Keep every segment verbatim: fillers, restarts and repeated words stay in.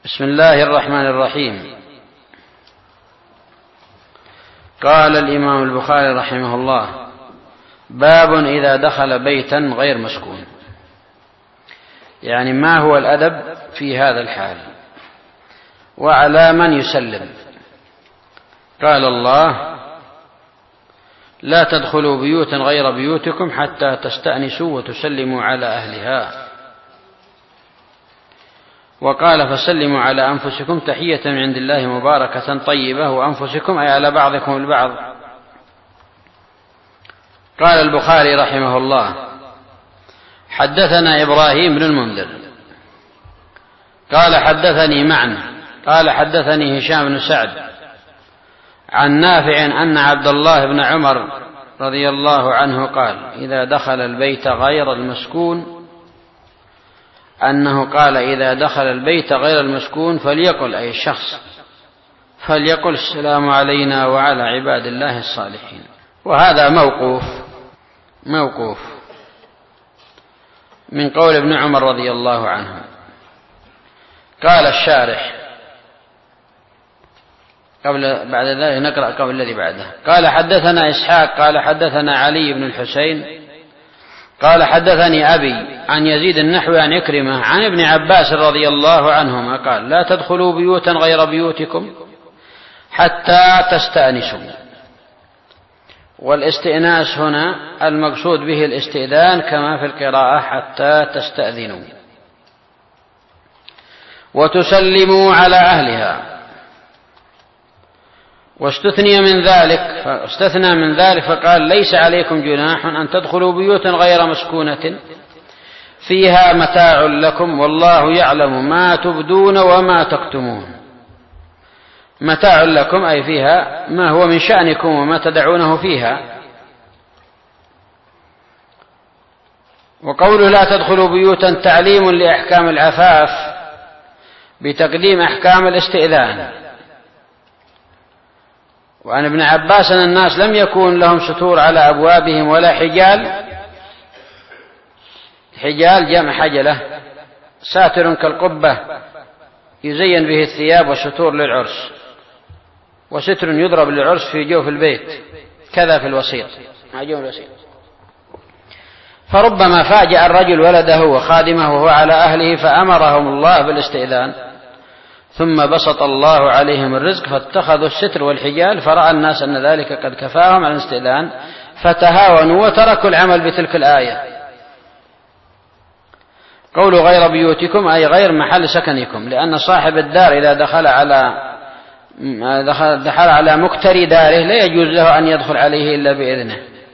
بسم الله الرحمن الرحيم. قال الإمام البخاري رحمه الله: باب إذا دخل بيتا غير مسكون. يعني ما هو الأدب في هذا الحال وعلى من يسلم. قال الله: لا تدخلوا بيوتا غير بيوتكم حتى تستأنسوا وتسلموا على أهلها. وقال: فسلموا على أنفسكم تحية من عند الله مباركة طيبة، وأنفسكم أي على بعضكم البعض. قال البخاري رحمه الله: حدثنا إبراهيم بن المنذر قال حدثني معن قال حدثني هشام بن سعد عن نافع أن عبد الله بن عمر رضي الله عنه قال: إذا دخل البيت غير المسكون أنه قال: إذا دخل البيت غير المسكون فليقل، أي الشخص، فليقل: السلام علينا وعلى عباد الله الصالحين. وهذا موقوف موقوف من قول ابن عمر رضي الله عنه. قال الشارح قبل بعد ذلك نقرأ قبل الذي بعده. قال: حدثنا إسحاق قال حدثنا علي بن الحسين قال حدثني أبي عن يزيد النحوي عن عكرمة عن ابن عباس رضي الله عنهما قال: لا تدخلوا بيوتا غير بيوتكم حتى تستأنسوا. والاستئناس هنا المقصود به الاستئذان كما في القراءة: حتى تستأذنوا وتسلموا على أهلها. واستثني من ذلك فاستثنى من ذلك فقال: ليس عليكم جناح أن تدخلوا بيوتا غير مسكونة فيها متاع لكم والله يعلم ما تبدون وما تكتمون. متاع لكم أي فيها ما هو من شأنكم وما تدعونه فيها. وقوله: لا تدخلوا بيوتا تعليم لأحكام العفاف بتقديم أحكام الاستئذان. وعن ابن عباس أن الناس لم يكون لهم ستور على أبوابهم ولا حجال. حجال جمع حجلة، ساتر كالقبة يزين به الثياب، وستور للعرس، وستر يضرب للعرس في جوف البيت، كذا في الوسيط. فربما فاجأ الرجل ولده وخادمه وهو على أهله فأمرهم الله بالاستئذان، ثم بسط الله عليهم الرزق فاتخذوا الستر والحجال، فرأى الناس أن ذلك قد كفاهم عن الاستئذان فتهاونوا وتركوا العمل بتلك الآية. قولوا غير بيوتكم أي غير محل سكنكم، لأن صاحب الدار إذا دخل على دخل, دخل على مكتري داره لا يجوز له أن يدخل عليه إلا بإذنه.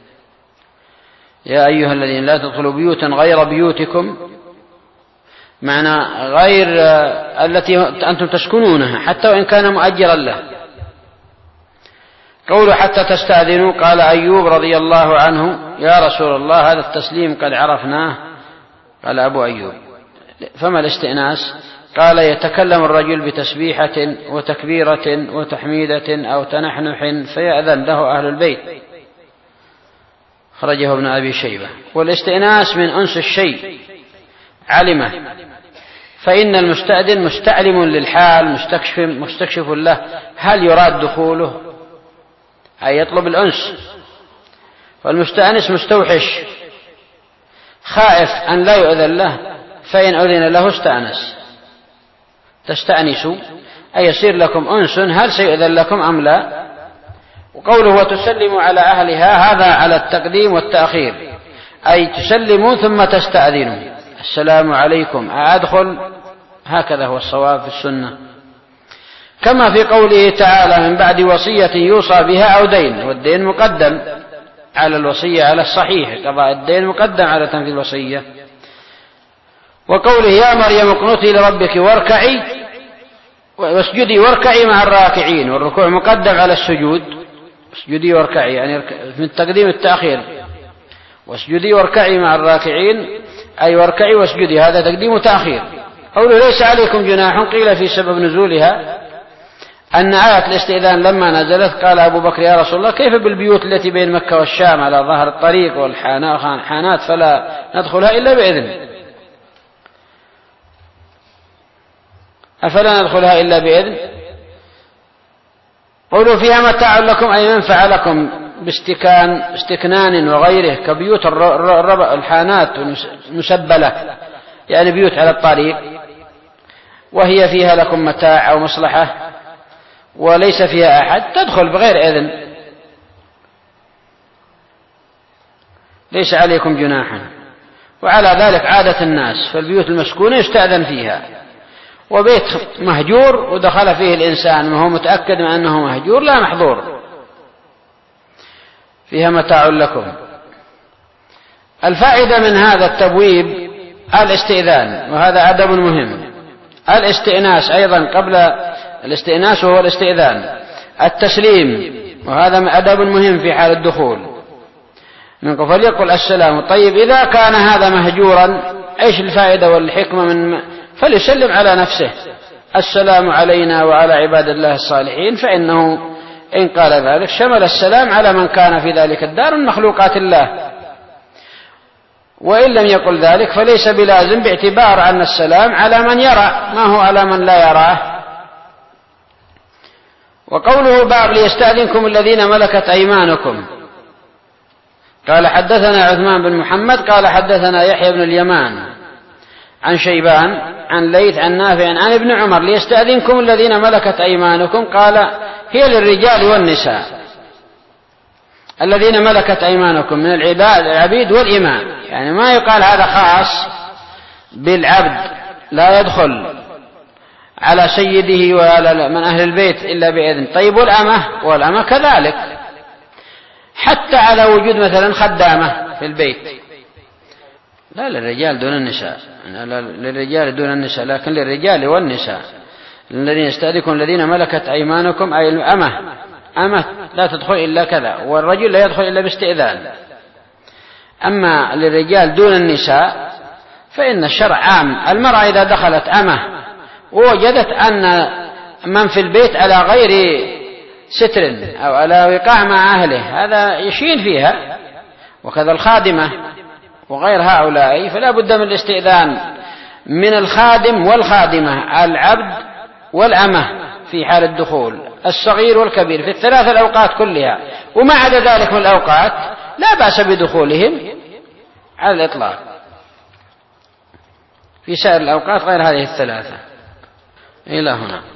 يا أيها الذين لا تدخلوا بيوتا غير بيوتكم، معنى غير التي أنتم تسكنونها حتى وإن كان مؤجرا له. قولوا حتى تستأذنوا، قال أيوب رضي الله عنه: يا رسول الله هذا التسليم قد عرفناه. قال أبو أيوب: فما الاستئناس؟ قال: يتكلم الرجل بتسبيحة وتكبيرة وتحميدة أو تنحنح فيأذن له أهل البيت. خرجه ابن أبي شيبة. والاستئناس من أنس الشيء علمه، فإن المستأذن مستعلم للحال مستكشف, مستكشف له هل يراد دخوله، أي يطلب الأنس. والمستأنس مستوحش خائف أن لا يؤذن له، فإن أذن له استأنس. تستأنسوا أي يصير لكم أنس هل سيؤذن لكم أم لا. وقوله وتسلموا على أهلها هذا على التقديم والتأخير، أي تسلموا ثم تستأذنوا. السلام عليكم أدخل، هكذا هو الصواب في السنة، كما في قوله تعالى: من بعد وصية يوصى بها أو دين. والدين مقدم على الوصية على الصحيح، قضاء الدين مقدم على تنفيذ الوصية. وقوله: يا مريم اقنتي لربك واركعي واسجدي واركعي مع الراكعين. والركوع مقدم على السجود، اسجدي واركعي يعني من التقديم التأخير. واسجدي واركعي مع الراكعين أي واركعي واسجدي، هذا تقديم وتأخير. قوله ليس عليكم جناح، قيل في سبب نزولها أن آية الاستئذان لما نزلت قال أبو بكر: يا رسول الله كيف بالبيوت التي بين مكة والشام على ظهر الطريق والحانات فلا ندخلها إلا بإذن. أفلا ندخلها إلا بإذن. قولوا فيها متاع لكم أي منفعة لكم باستكان استكنان وغيره كبيوت الحانات مسبلة، يعني بيوت على الطريق، وهي فيها لكم متاع أو مصلحة وليس فيها أحد، تدخل بغير إذن ليس عليكم جناحا. وعلى ذلك عادة الناس، فالبيوت المسكونة يستأذن فيها، وبيت مهجور ودخل فيه الإنسان وهو متأكد من أنه مهجور لا محظور، فيها متاع لكم. الفائدة من هذا التبويب الاستئذان، وهذا أدب مهم. الاستئناس أيضا قبل الاستئناس وهو الاستئذان. التسليم، وهذا أدب مهم في حال الدخول، من قبل يقول السلام. طيب إذا كان هذا مهجورا إيش الفائدة والحكمة من فليسلم على نفسه السلام علينا وعلى عباد الله الصالحين، فإنه إن قال ذلك شمل السلام على من كان في ذلك الدار من مخلوقات الله. وإن لم يقل ذلك فليس بلازم، باعتبار أن السلام على من يرى ما هو على من لا يراه. وقوله باب ليستأذنكم الذين ملكت أيمانكم، قال حدثنا عثمان بن محمد قال حدثنا يحيى بن اليمان عن شيبان عن ليث عن نافع عن ابن عمر ليستأذنكم الذين ملكت أيمانكم، قال هي للرجال والنساء. الذين ملكت أيمانكم من العبيد والإماء، يعني ما يقال هذا خاص بالعبد لا يدخل على سيده وعلى من أهل البيت إلا بإذن. طيب والأمة؟ والأمة كذلك، حتى على وجود مثلا خدامة في البيت، لا للرجال دون النساء، للرجال دون النساء، لكن للرجال والنساء. الذين يستأذنكم الذين ملكت أيمانكم أي الأمة، أمة لا تدخل إلا كذا، والرجل لا يدخل إلا باستئذان. أما للرجال دون النساء فإن الشرع عام. المرأة إذا دخلت أمة ووجدت أن من في البيت على غير ستر أو على وقاع مع أهله هذا يشين فيها، وكذا الخادمة وغير هؤلاء، فلا بد من الاستئذان من الخادم والخادمة، العبد والأمة في حال الدخول، الصغير والكبير في الثلاث الأوقات كلها. وما عدا ذلك من الأوقات لا بأس بدخولهم على الإطلاق في سائر الأوقات غير هذه الثلاثة. إلى هنا.